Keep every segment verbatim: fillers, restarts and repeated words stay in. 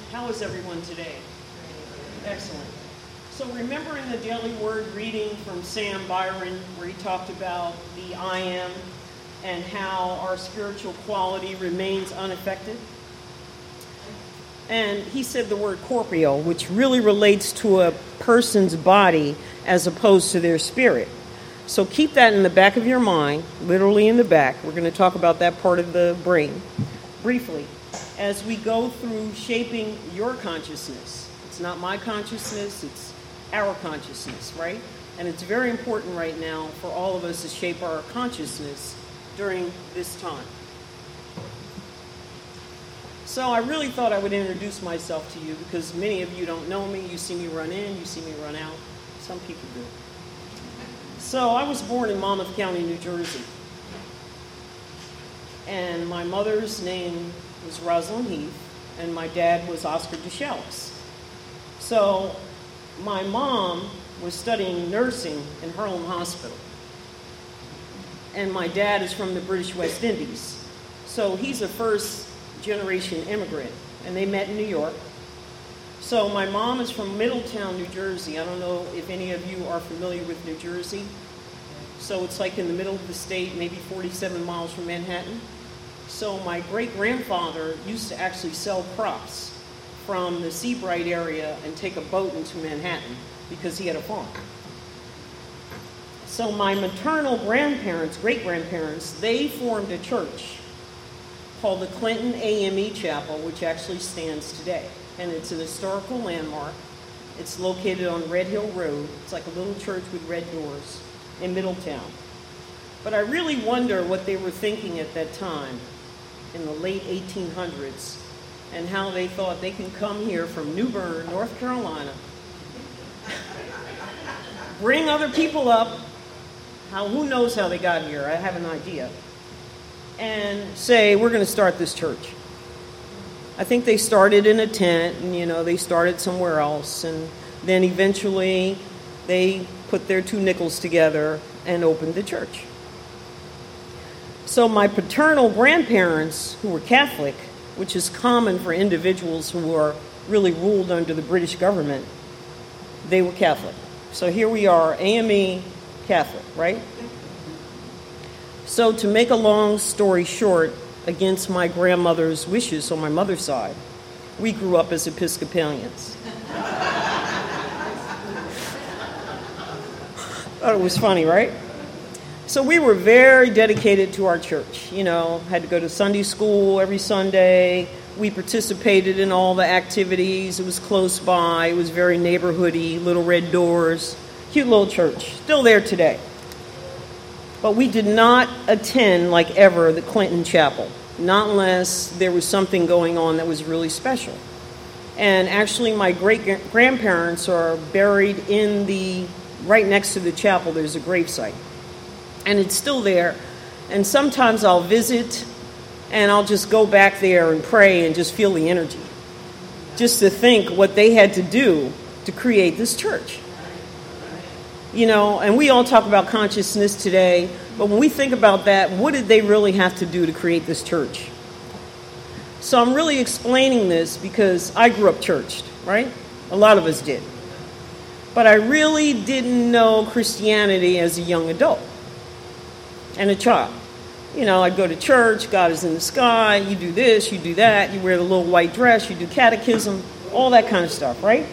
How is everyone today? Excellent. So remembering the daily word reading from Sam Byron, where he talked about the I am and how our spiritual quality remains unaffected. And he said the word corporeal, which really relates to a person's body as opposed to their spirit. So keep that in the back of your mind, literally in the back. We're going to talk about that part of the brain briefly as we go through shaping your consciousness. It's not my consciousness, it's our consciousness, right? And it's very important right now for all of us to shape our consciousness during this time. So I really thought I would introduce myself to you because many of you don't know me. You see me run in, you see me run out. Some people do. So I was born in Monmouth County, New Jersey. And my mother's name was Rosalind Heath, and my dad was Oscar DeShallis. So my mom was studying nursing in Harlem Hospital. And my dad is from the British West Indies. So he's a first generation immigrant, and they met in New York. So my mom is from Middletown, New Jersey. I don't know if any of you are familiar with New Jersey. So it's like in the middle of the state, maybe forty-seven miles from Manhattan. So my great-grandfather used to actually sell crops from the Seabright area and take a boat into Manhattan because he had a farm. So my maternal grandparents, great-grandparents, they formed a church called the Clinton A M E Chapel, which actually stands today. And it's an historical landmark. It's located on Red Hill Road. It's like a little church with red doors in Middletown. But I really wonder what they were thinking at that time in the late eighteen hundreds and how they thought they can come here from New Bern, North Carolina, bring other people up, how who knows how they got here, I have an idea, and say, we're going to start this church. I think they started in a tent, and, you know, they started somewhere else, and then eventually they put their two nickels together and opened the church. So my paternal grandparents, who were Catholic, which is common for individuals who are really ruled under the British government, they were Catholic. So here we are, A M E Catholic, right? So to make a long story short, against my grandmother's wishes on my mother's side, we grew up as Episcopalians. Thought it was funny, right? So we were very dedicated to our church. You know, had to go to Sunday school every Sunday. We participated in all the activities. It was close by. It was very neighborhoody, little red doors. Cute little church. Still there today. But we did not attend, like ever, the Clinton Chapel. Not unless there was something going on that was really special. And actually, my great-grandparents are buried in the, right next to the chapel, there's a gravesite. And it's still there. And sometimes I'll visit, and I'll just go back there and pray and just feel the energy. Just to think what they had to do to create this church. You know, and we all talk about consciousness today, but when we think about that, what did they really have to do to create this church? So I'm really explaining this because I grew up churched, right? A lot of us did. But I really didn't know Christianity as a young adult and a child. You know, I'd go to church, God is in the sky, you do this, you do that, you wear the little white dress, you do catechism, all that kind of stuff, right?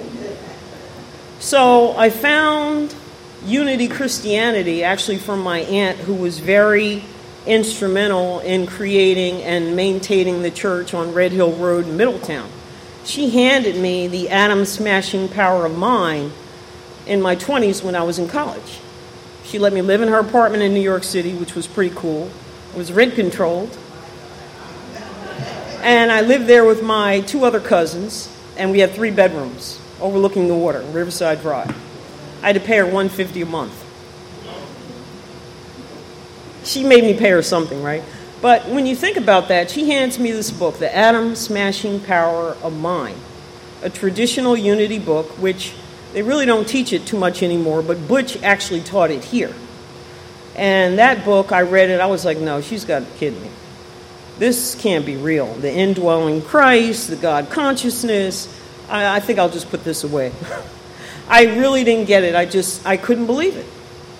So I found Unity Christianity actually from my aunt, who was very instrumental in creating and maintaining the church on Red Hill Road in Middletown. She handed me the Atom Smashing Power of Mind in my twenties when I was in college. She let me live in her apartment in New York City, which was pretty cool. It was rent controlled. And I lived there with my two other cousins, and we had three bedrooms overlooking the water, Riverside Drive. I had to pay her one hundred fifty dollars a month. She made me pay her something, right? But when you think about that, she hands me this book, The Atom Smashing Power of Mind, a traditional unity book, which they really don't teach it too much anymore, but Butch actually taught it here. And that book, I read it, I was like, no, she's got to kid me. this can't be real. The indwelling Christ, the God consciousness, I, I think I'll just put this away. I really didn't get it. I just, I couldn't believe it.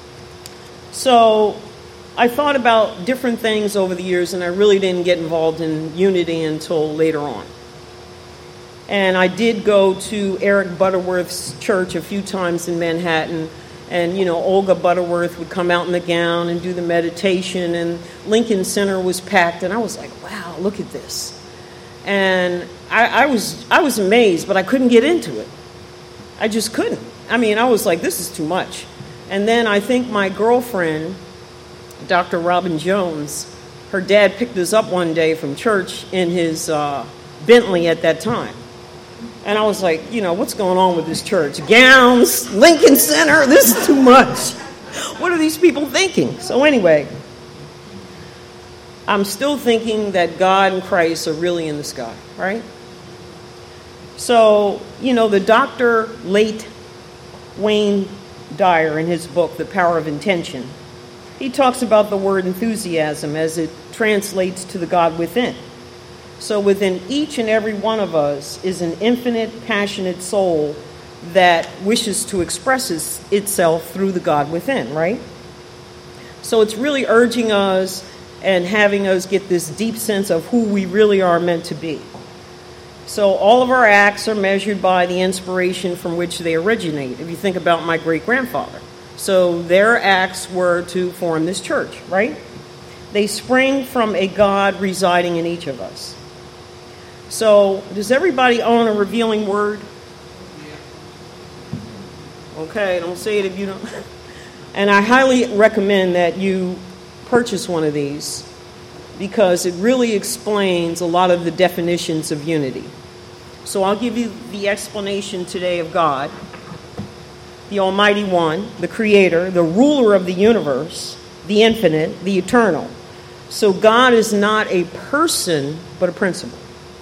So I thought about different things over the years, and I really didn't get involved in unity until later on. And I did go to Eric Butterworth's church a few times in Manhattan. And, you know, Olga Butterworth would come out in the gown and do the meditation. And Lincoln Center was packed. And I was like, wow, look at this. And I, I was I was amazed, but I couldn't get into it. I just couldn't. I mean, I was like, this is too much. And then I think my girlfriend, Doctor Robin Jones, her dad picked us up one day from church in his uh, Bentley at that time. And I was like, you know, what's going on with this church? Gowns, Lincoln Center, this is too much. What are these people thinking? So anyway, I'm still thinking that God and Christ are really in the sky, right? So, you know, the Doctor late Wayne Dyer in his book, The Power of Intention, he talks about the word enthusiasm as it translates to the God within. So within each and every one of us is an infinite, passionate soul that wishes to express itself through the God within, right? So it's really urging us and having us get this deep sense of who we really are meant to be. So all of our acts are measured by the inspiration from which they originate. If you think about my great-grandfather. So their acts were to form this church, right? They spring from a God residing in each of us. So, does everybody own a revealing word? Okay, don't say it if you don't. And I highly recommend that you purchase one of these because it really explains a lot of the definitions of unity. So I'll give you the explanation today of God, the Almighty One, the Creator, the ruler of the universe, the infinite, the eternal. So God is not a person, but a principle.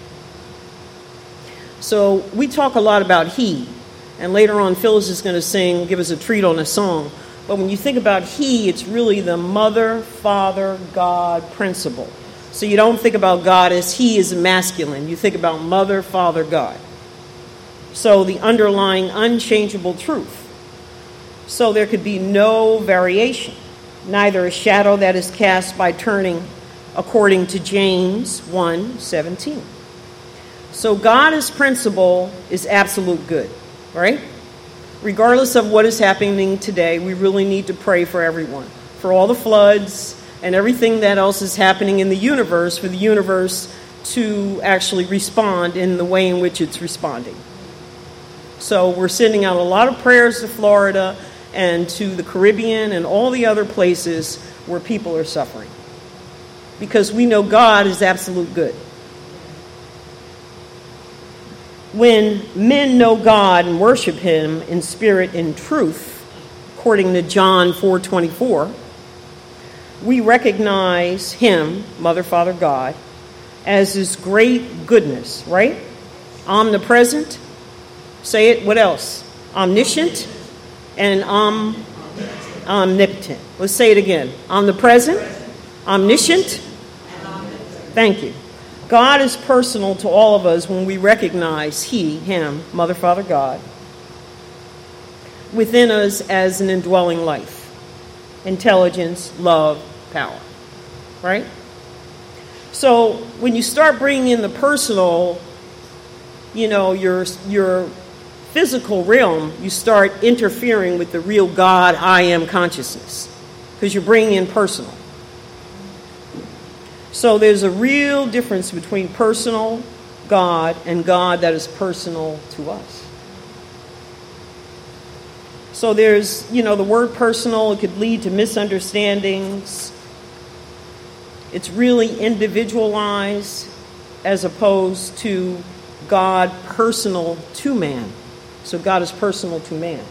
So we talk a lot about He, and later on Phyllis is going to sing, give us a treat on a song. But when you think about He, it's really the Mother, Father, God principle. So you don't think about God as He is masculine. You think about Mother, Father, God. So the underlying unchangeable truth. So there could be no variation, neither a shadow that is cast by turning, according to James one seventeen. So God as principle is absolute good, right? Regardless of what is happening today, we really need to pray for everyone, for all the floods and everything that else is happening in the universe, for the universe to actually respond in the way in which it's responding. So we're sending out a lot of prayers to Florida and to the Caribbean and all the other places where people are suffering, because we know God is absolute good. When men know God and worship Him in spirit and truth, according to John four twenty-four, we recognize Him, Mother, Father, God, as His great goodness, right? Omnipresent. Say it. What else? Omniscient and om, omnipotent. Let's say it again. Omnipresent, omniscient. Thank you. God is personal to all of us when we recognize He, Him, Mother, Father, God, within us as an indwelling life, intelligence, love, power, right? So when you start bringing in the personal, you know, your your physical realm, you start interfering with the real God, I am consciousness, because you're bringing in personal. So there's a real difference between personal God and God that is personal to us. So there's, you know, the word personal, it could lead to misunderstandings. It's really individualized as opposed to God personal to man. So God is personal to man.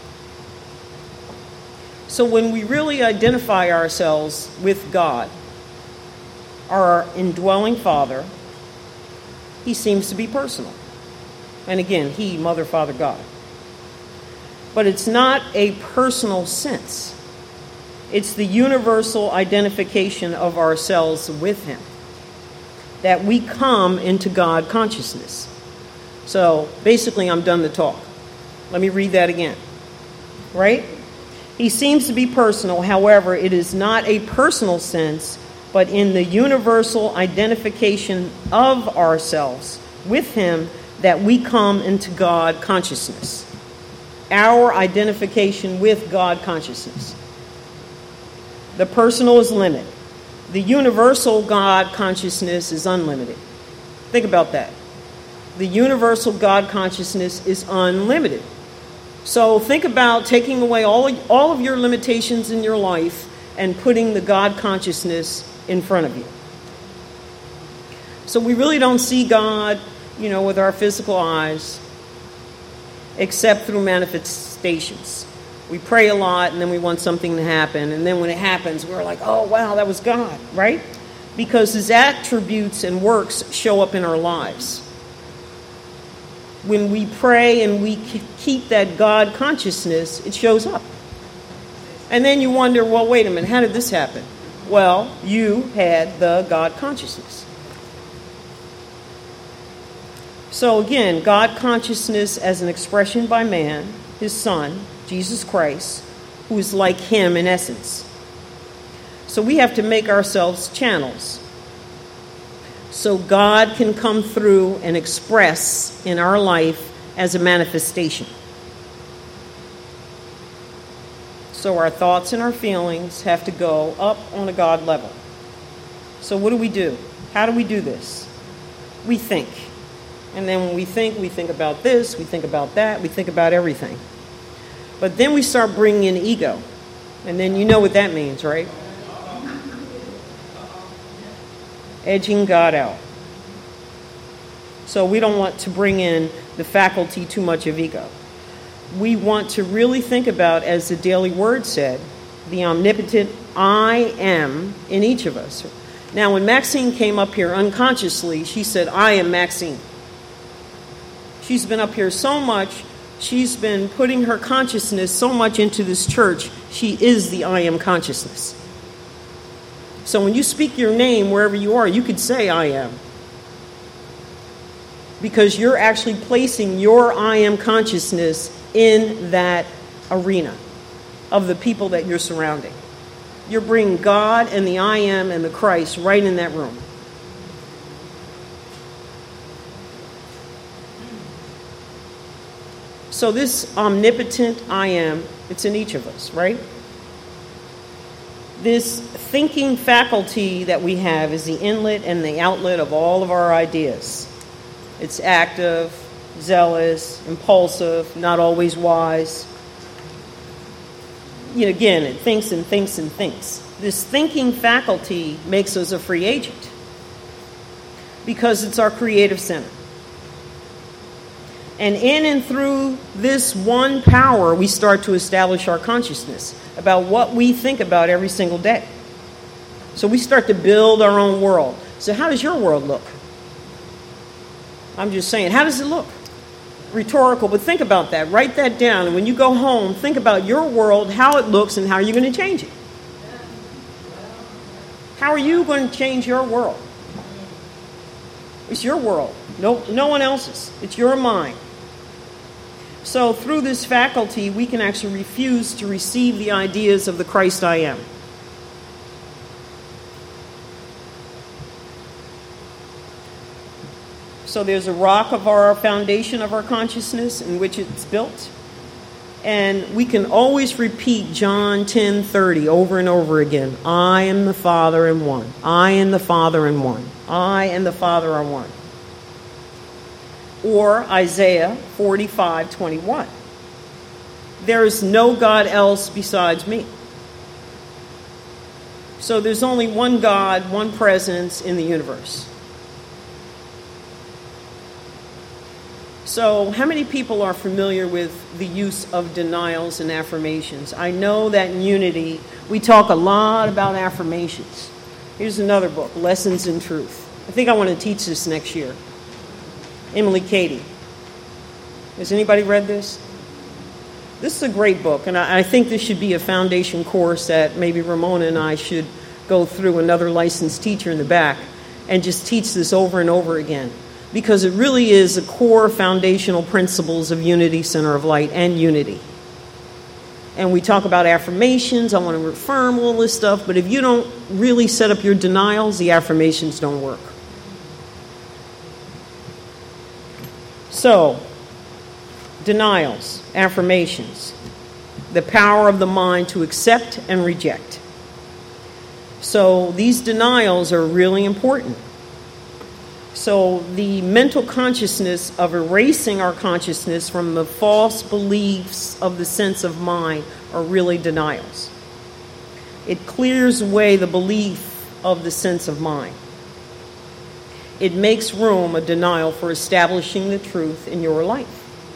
So when we really identify ourselves with God, our indwelling Father, He seems to be personal. And again, He, Mother, Father, God. But it's not a personal sense. It's the universal identification of ourselves with Him. that we come into God consciousness. So basically, I'm done the talk. Let me read that again. Right? He seems to be personal. However, it is not a personal sense, but in the universal identification of ourselves with him that we come into God consciousness. Our identification with God consciousness. The personal is limited. The universal God consciousness is unlimited. Think about that. The universal God consciousness is unlimited. So think about taking away all of, all of your limitations in your life and putting the God consciousness in front of you. So we really don't see God, you know, with our physical eyes, except through manifestations. We pray a lot, and then we want something to happen. And then when it happens, we're like, oh, wow, that was God, right? Because his attributes and works show up in our lives. When we pray and we keep that God consciousness, it shows up. And then you wonder, well, wait a minute, how did this happen? Well, you had the God consciousness. So again, God consciousness as an expression by man, his Son, Jesus Christ, who is like him in essence. So we have to make ourselves channels, so God can come through and express in our life as a manifestation. So our thoughts and our feelings have to go up on a God level. So what do we do? How do we do this? We think. And then when we think, we think about this, we think about that, we think about everything. But then we start bringing in ego. And then you know what that means, right? Edging God out. So we don't want to bring in the faculty too much of ego. We want to really think about, as the Daily Word said, the omnipotent I am in each of us. Now, when Maxine came up here unconsciously, she said, I am Maxine. She's been up here so much. She's been putting her consciousness so much into this church. She is the I am consciousness. So when you speak your name wherever you are, you could say I am. Because you're actually placing your I am consciousness in that arena of the people that you're surrounding. You're bringing God and the I am and the Christ right in that room. So this omnipotent I am, it's in each of us, right? This thinking faculty that we have is the inlet and the outlet of all of our ideas. It's active, zealous, impulsive, not always wise. You know, again, it thinks and thinks and thinks. This thinking faculty makes us a free agent because it's our creative center. And in and through this one power, we start to establish our consciousness about what we think about every single day. So we start to build our own world. So how does your world look? I'm just saying, how does it look? Rhetorical, but think about that. Write that down. And when you go home, think about your world, how it looks, and how you're going to change it. How are you going to change your world? It's your world. No, no one else's. It's your mind. So through this faculty, we can actually refuse to receive the ideas of the Christ I am. So there's a rock of our foundation of our consciousness in which it's built. And we can always repeat John ten thirty over and over again. I am the Father in one. I and the Father in one. I and the Father are one. Or Isaiah forty-five twenty-one. There is no God else besides me. So there's only one God, one presence in the universe. So how many people are familiar with the use of denials and affirmations? I know that in Unity, we talk a lot about affirmations. Here's another book, Lessons in Truth. I think I want to teach this next year. Emily Cady. Has anybody read this? This is a great book, and I, I think this should be a foundation course that maybe Ramona and I should go through, another licensed teacher in the back, and just teach this over and over again, because it really is the core foundational principles of Unity Center of Light and unity. And we talk about affirmations. I want to affirm all this stuff, but if you don't really set up your denials, the affirmations don't work. So, denials, affirmations, the power of the mind to accept and reject. So these denials are really important. So the mental consciousness of erasing our consciousness from the false beliefs of the sense of mind are really denials. It clears away the belief of the sense of mind. It makes room, a denial, for establishing the truth in your life.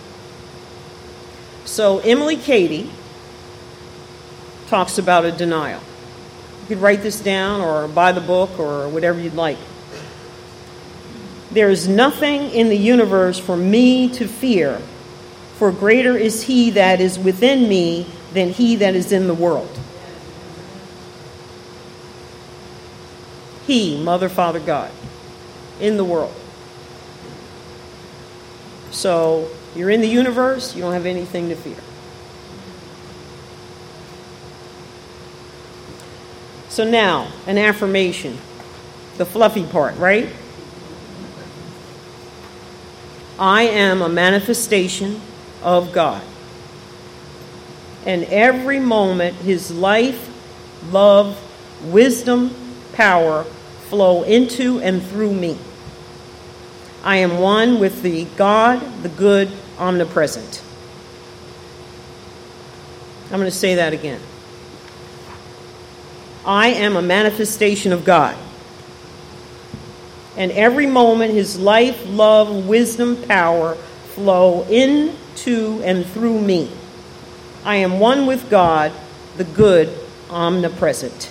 So Emily Cady talks about a denial. You could write this down or buy the book or whatever you'd like. There is nothing in the universe for me to fear, for greater is he that is within me than he that is in the world. He, Mother, Father, God, in the world. So you're in the universe, you don't have anything to fear. So now, an affirmation, the fluffy part, right? I am a manifestation of God. And every moment, his life, love, wisdom, power flow into and through me. I am one with the God, the good, omnipresent. I'm going to say that again. I am a manifestation of God. And every moment, his life, love, wisdom, power flow into and through me. I am one with God, the good, omnipresent.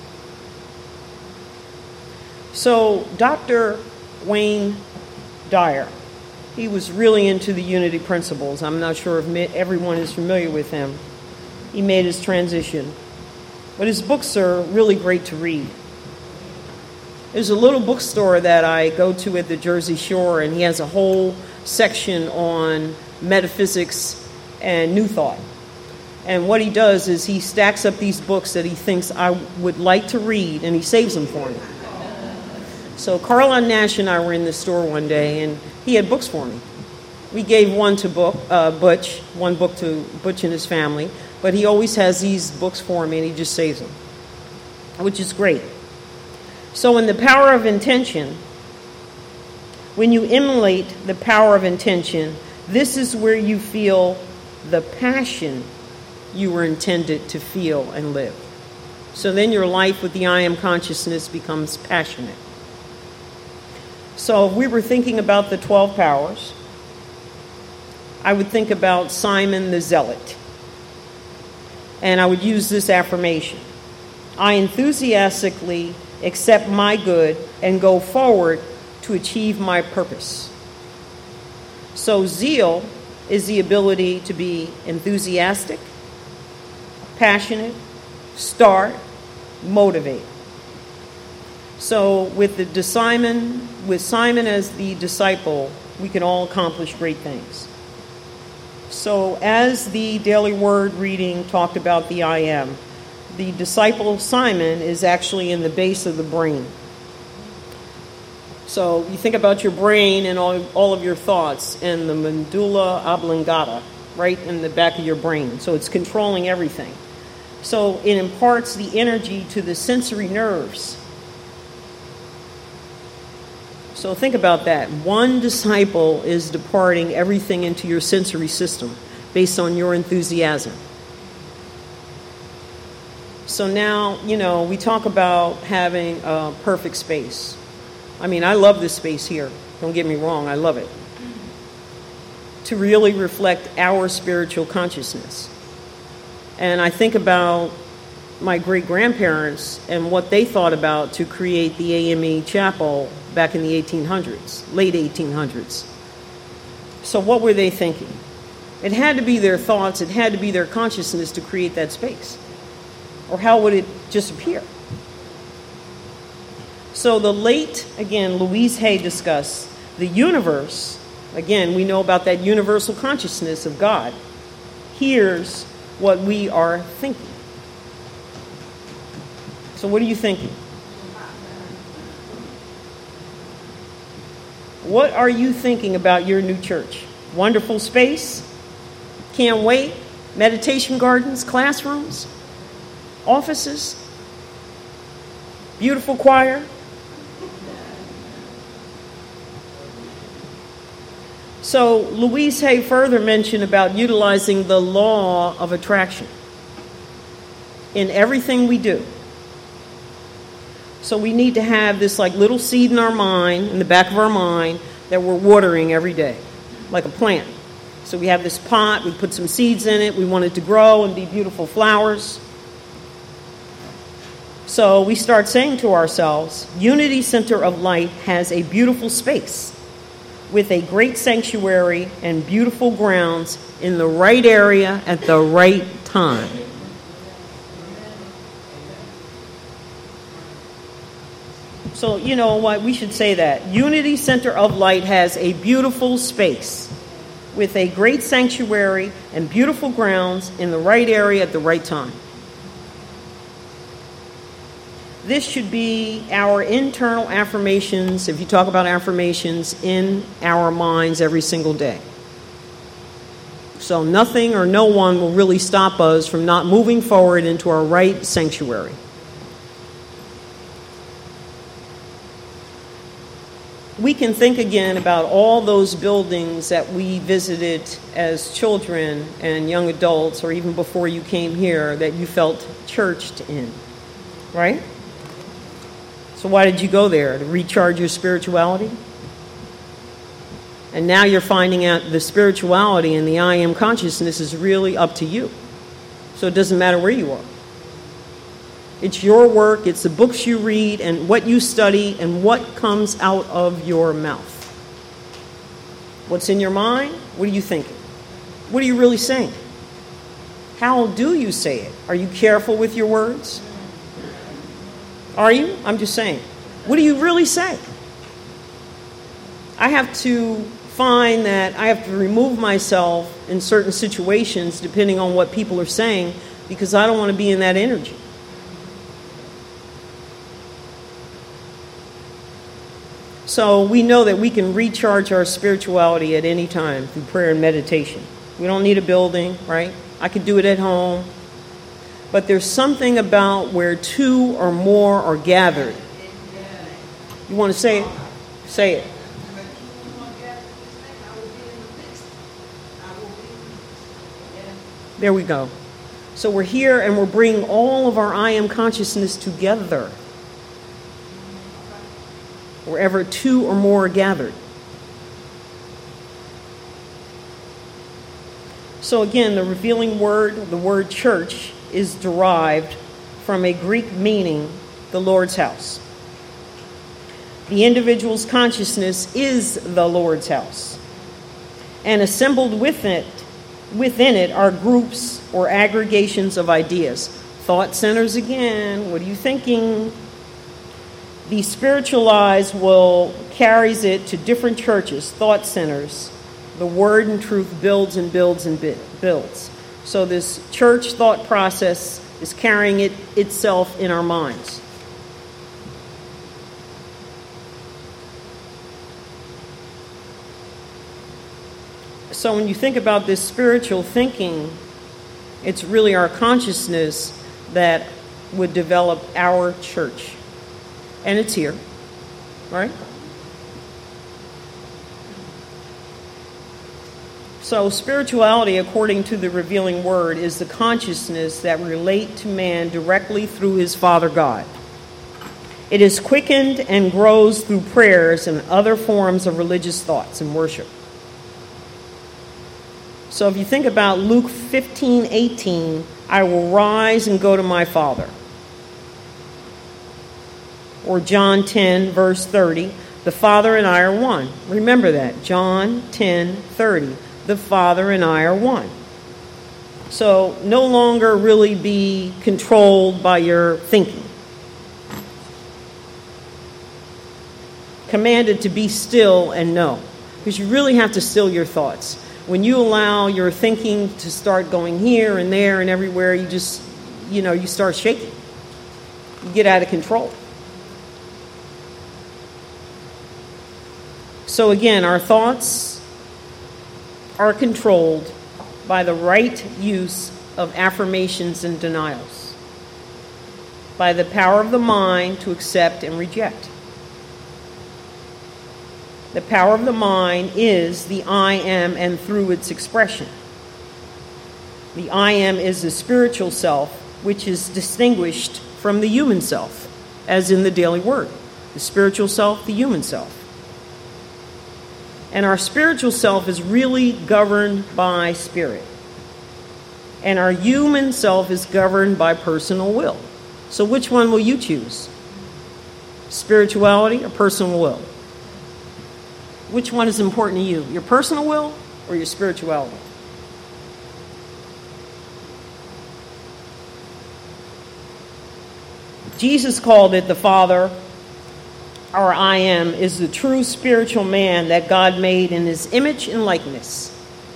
So Doctor Wayne Dyer, he was really into the unity principles. I'm not sure if everyone is familiar with him. He made his transition. But his books are really great to read. There's a little bookstore that I go to at the Jersey Shore, and he has a whole section on metaphysics and New Thought. And what he does is he stacks up these books that he thinks I would like to read, and he saves them for me. So Carlon Nash and I were in the store one day, and he had books for me. We gave one to book, uh, Butch, one book to Butch and his family, but he always has these books for me, and he just saves them, which is great. So in the power of intention, when you emulate the power of intention, this is where you feel the passion you were intended to feel and live. So then your life with the I am consciousness becomes passionate. So if we were thinking about the twelve powers, I would think about Simon the Zealot. And I would use this affirmation. I enthusiastically accept my good and go forward to achieve my purpose. So zeal is the ability to be enthusiastic, passionate, start, motivate. So with the Simon, with Simon as the disciple, we can all accomplish great things. So as the Daily Word reading talked about the I am, the disciple Simon is actually in the base of the brain. So you think about your brain and all, all of your thoughts and the medulla oblongata, right in the back of your brain. So it's controlling everything. So it imparts the energy to the sensory nerves. So think about that. One disciple is departing everything into your sensory system based on your enthusiasm. So now, you know, we talk about having a perfect space. I mean, I love this space here. Don't get me wrong, I love it. To really reflect our spiritual consciousness. And I think about my great-grandparents and what they thought about to create the A M E Chapel back in the eighteen hundreds, late eighteen hundreds. So what were they thinking? It had to be their thoughts, it had to be their consciousness to create that space. Or how would it just appear? So the late, again, Louise Hay discussed the universe. Again, we know about that universal consciousness of God. Here's what we are thinking. So what are you thinking? What are you thinking about your new church? Wonderful space? Can't wait? Meditation gardens? Classrooms? Offices? Beautiful choir? So Louise Hay further mentioned about utilizing the law of attraction in everything we do. So we need to have this like little seed in our mind, in the back of our mind, that we're watering every day, like a plant. So we have this pot, we put some seeds in it, we want it to grow and be beautiful flowers. So we start saying to ourselves, Unity Center of Light has a beautiful space with a great sanctuary and beautiful grounds in the right area at the right time. So, you know what, we should say that. Unity Center of Light has a beautiful space with a great sanctuary and beautiful grounds in the right area at the right time. This should be our internal affirmations, if you talk about affirmations, in our minds every single day. So nothing or no one will really stop us from not moving forward into our right sanctuary. We can think again about all those buildings that we visited as children and young adults, or even before you came here, that you felt churched in, right? So why did you go there? To recharge your spirituality? And now you're finding out the spirituality and the I am consciousness is really up to you. So it doesn't matter where you are. It's your work, it's the books you read and what you study and what comes out of your mouth. What's in your mind? What are you thinking? What are you really saying? How do you say it? Are you careful with your words? Are you? I'm just saying. What do you really say? I have to find that I have to remove myself in certain situations depending on what people are saying because I don't want to be in that energy. So we know that we can recharge our spirituality at any time through prayer and meditation. We don't need a building, right? I could do it at home. But there's something about where two or more are gathered. You want to say it? Say it. There we go. So we're here and we're bringing all of our I am consciousness together. Wherever two or more are gathered. So again, the revealing word, the word church, is derived from a Greek meaning, the Lord's house. The individual's consciousness is the Lord's house. And assembled with it, within it are groups or aggregations of ideas. Thought centers again. What are you thinking? The spiritualized will carries it to different churches, thought centers. The word and truth builds and builds and builds. So this church thought process is carrying it itself in our minds. So when you think about this spiritual thinking, it's really our consciousness that would develop our church. And it's here, right? So spirituality, according to the revealing word, is the consciousness that relate to man directly through his Father God. It is quickened and grows through prayers and other forms of religious thoughts and worship. So if you think about Luke fifteen eighteen, I will rise and go to my Father. Or John ten, verse thirty, the Father and I are one. Remember that, John ten thirty, the Father and I are one. So no longer really be controlled by your thinking. commanded to be still and know. Because you really have to still your thoughts. When you allow your thinking to start going here and there and everywhere, you just, you know, you start shaking. You get out of control. So again, our thoughts are controlled by the right use of affirmations and denials, by the power of the mind to accept and reject. The power of the mind is the I am and through its expression. The I am is the spiritual self, which is distinguished from the human self, as in the daily word. The spiritual self, the human self. And our spiritual self is really governed by spirit. And our human self is governed by personal will. So which one will you choose? Spirituality or personal will? Which one is important to you? Your personal will or your spirituality? Jesus called it the Father. Our I am is the true spiritual man that God made in his image and likeness.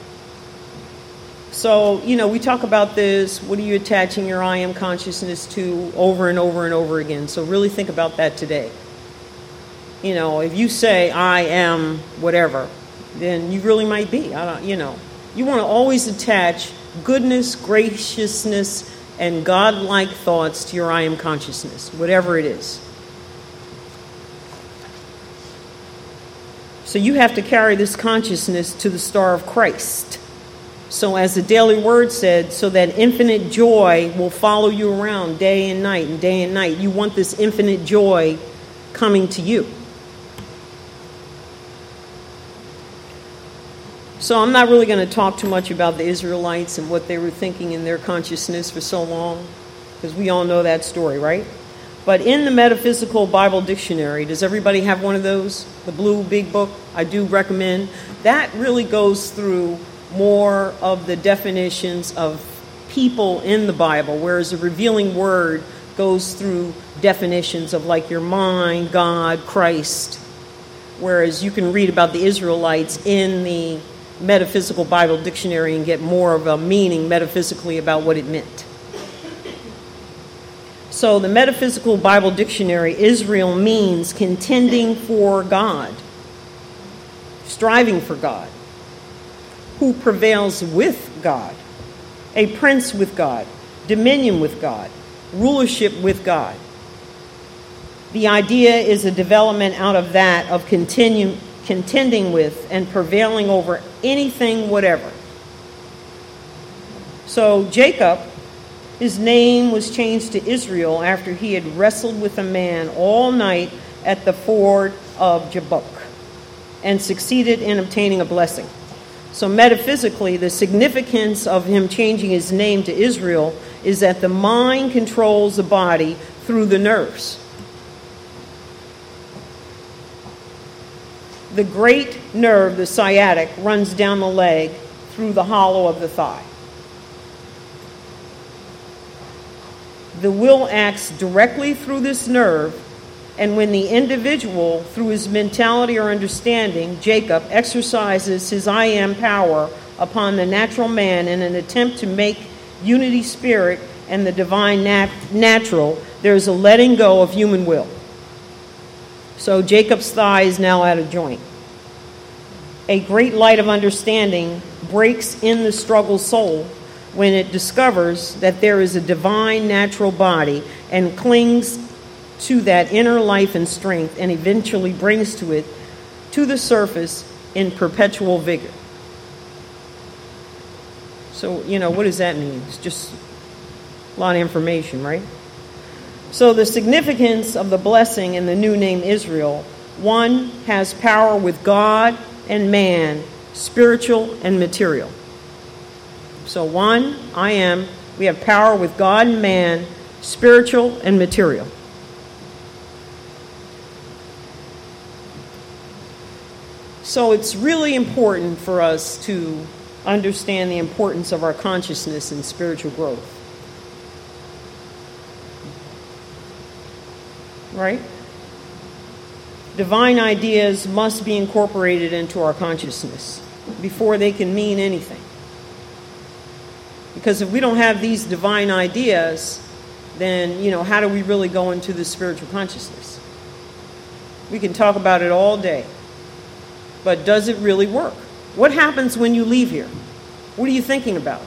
So, you know, we talk about this. What are you attaching your I am consciousness to over and over and over again? So really think about that today. You know, if you say I am whatever, then you really might be. I don't, you know, you want to always attach goodness, graciousness, and God-like thoughts to your I am consciousness, whatever it is. So you have to carry this consciousness to the star of Christ. So as the Daily Word said, so that infinite joy will follow you around day and night and day and night. You want this infinite joy coming to you. So I'm not really going to talk too much about the Israelites and what they were thinking in their consciousness for so long, because we all know that story, right? But in the Metaphysical Bible Dictionary, does everybody have one of those? The blue big book? I do recommend. That really goes through more of the definitions of people in the Bible, whereas the Revealing Word goes through definitions of like your mind, God, Christ, whereas you can read about the Israelites in the Metaphysical Bible Dictionary and get more of a meaning metaphysically about what it meant. So the Metaphysical Bible Dictionary, Israel means contending for God, striving for God, who prevails with God, a prince with God, dominion with God, rulership with God. The idea is a development out of that of continue, contending with and prevailing over anything, whatever. So Jacob, his name was changed to Israel after he had wrestled with a man all night at the ford of Jabbok and succeeded in obtaining a blessing. So metaphysically, the significance of him changing his name to Israel is that the mind controls the body through the nerves. The great nerve, the sciatic, runs down the leg through the hollow of the thigh. The will acts directly through this nerve, and when the individual, through his mentality or understanding, Jacob, exercises his I am power upon the natural man in an attempt to make unity spirit and the divine nat- natural, there is a letting go of human will. So Jacob's thigh is now out of joint. A great light of understanding breaks in the struggle soul when it discovers that there is a divine natural body and clings to that inner life and strength and eventually brings to it to the surface in perpetual vigor. So, you know, what does that mean? It's just a lot of information, right? So the significance of the blessing in the new name Israel, one has power with God and man, spiritual and material. So one, I am, we have power with God and man, spiritual and material. So it's really important for us to understand the importance of our consciousness and spiritual growth. Right? divine ideas must be incorporated into our consciousness before they can mean anything. Because if we don't have these divine ideas, then, you know, how do we really go into the spiritual consciousness? We can talk about it all day, but does it really work? What happens when you leave here? What are you thinking about?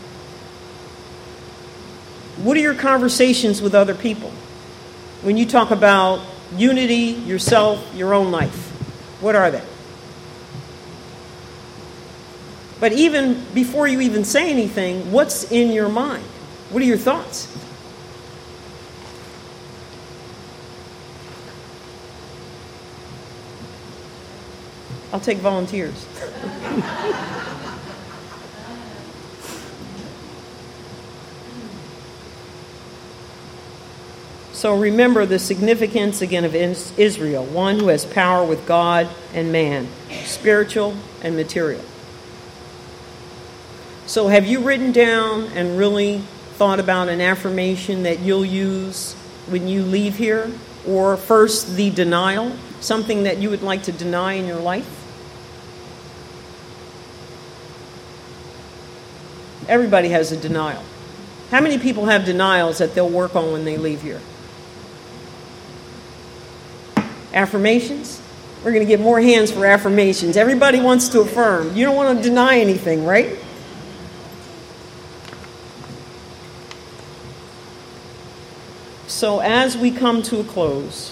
What are your conversations with other people? When you talk about unity, yourself, your own life, what are they? But even before you even say anything, what's in your mind? What are your thoughts? I'll take volunteers. So remember the significance again of Israel, one who has power with God and man, spiritual and material. So have you written down and really thought about an affirmation that you'll use when you leave here? Or first, the denial, something that you would like to deny in your life? Everybody has a denial. How many people have denials that they'll work on when they leave here? Affirmations? We're going to get more hands for affirmations. Everybody wants to affirm. You don't want to deny anything, right? So as we come to a close,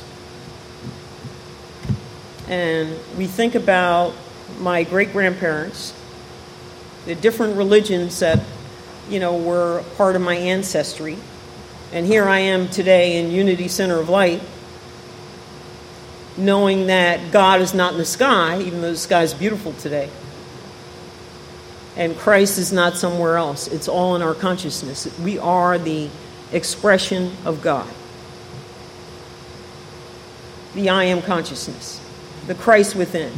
and we think about my great-grandparents, the different religions that, you know, were part of my ancestry, and here I am today in Unity Center of Light, knowing that God is not in the sky, even though the sky is beautiful today. And Christ is not somewhere else. It's all in our consciousness. We are the expression of God. The I am consciousness. The Christ within.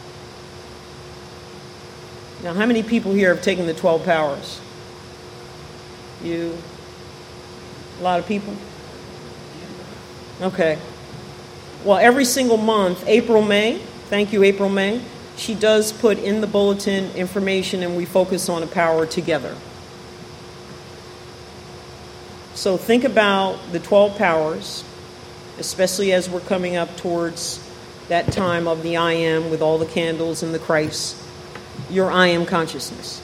Now, how many people here have taken the twelve powers? You? A lot of people? Okay. Well, every single month, April, May, thank you, April, May, she does put in the bulletin information and we focus on a power together. So think about the twelve powers, especially as we're coming up towards that time of the I am with all the candles and the Christ, your I am consciousness.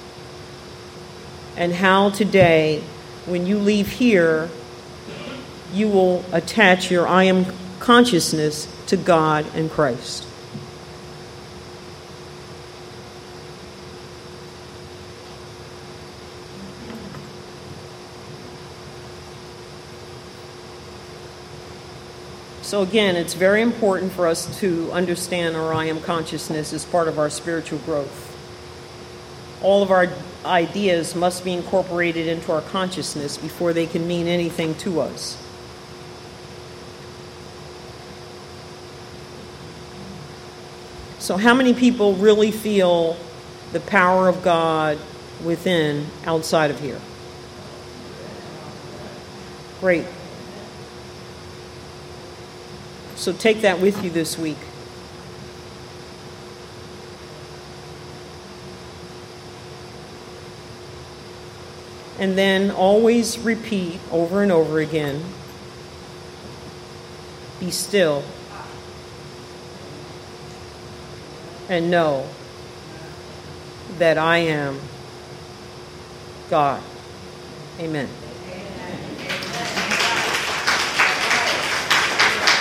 And how today, when you leave here, you will attach your I am consciousness to God and Christ. So again, it's very important for us to understand our I am consciousness as part of our spiritual growth. All of our ideas must be incorporated into our consciousness before they can mean anything to us. So how many people really feel the power of God within outside of here? Great. So take that with you this week. And then always repeat over and over again, be still and know that I am God. Amen. Amen.